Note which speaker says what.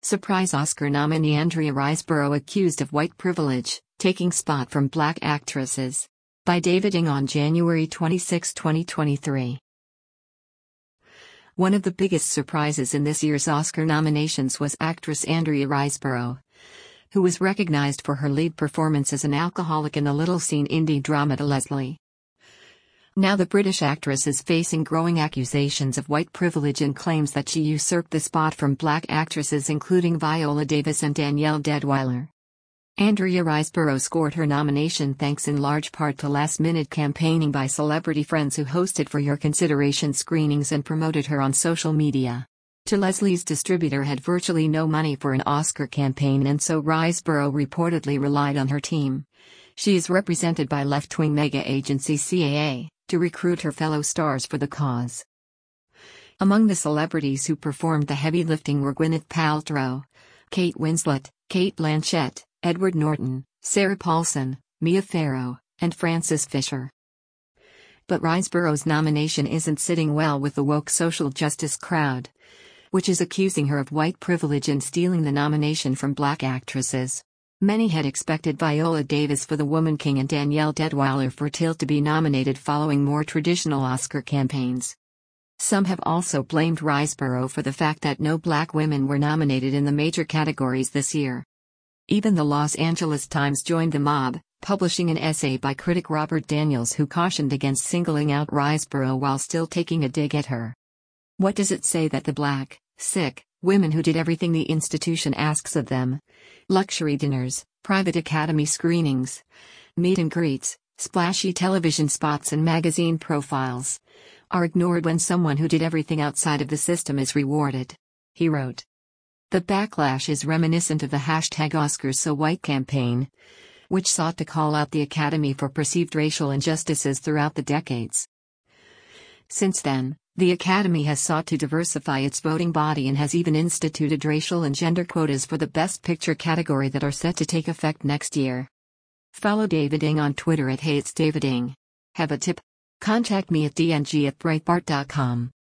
Speaker 1: Surprise Oscar nominee Andrea Riseborough accused of white privilege, taking spot from black actresses. By David Ng on January 26, 2023. One of the biggest surprises in this year's Oscar nominations was actress Andrea Riseborough, who was recognized for her lead performance as an alcoholic in the little-seen indie drama To Leslie. Now the British actress is facing growing accusations of white privilege and claims that she usurped the spot from black actresses including Viola Davis and Danielle Deadwyler. Andrea Riseborough scored her nomination thanks in large part to last-minute campaigning by celebrity friends who hosted for your consideration screenings and promoted her on social media. To Leslie's distributor had virtually no money for an Oscar campaign, and so Riseborough reportedly relied on her team. She is represented by left-wing mega agency CAA to recruit her fellow stars for the cause. Among the celebrities who performed the heavy lifting were Gwyneth Paltrow, Kate Winslet, Cate Blanchett, Edward Norton, Sarah Paulson, Mia Farrow, and Frances Fisher. But Riseborough's nomination isn't sitting well with the woke social justice crowd, which is accusing her of white privilege and stealing the nomination from black actresses. Many had expected Viola Davis for The Woman King and Danielle Deadwyler for Till to be nominated following more traditional Oscar campaigns. Some have also blamed Riseborough for the fact that no black women were nominated in the major categories this year. Even the Los Angeles Times joined the mob, publishing an essay by critic Robert Daniels who cautioned against singling out Riseborough while still taking a dig at her. What does it say that the black, sick, women who did everything the institution asks of them, luxury dinners, private Academy screenings, meet and greets, splashy television spots and magazine profiles, are ignored when someone who did everything outside of the system is rewarded? He wrote. The backlash is reminiscent of the #OscarsSoWhite campaign, which sought to call out the Academy for perceived racial injustices throughout the decades. Since then, the Academy has sought to diversify its voting body and has even instituted racial and gender quotas for the Best Picture category that are set to take effect next year. Follow David Ng on Twitter at @HeyIt'sDavidNg. Have a tip? Contact me at dng@breitbart.com.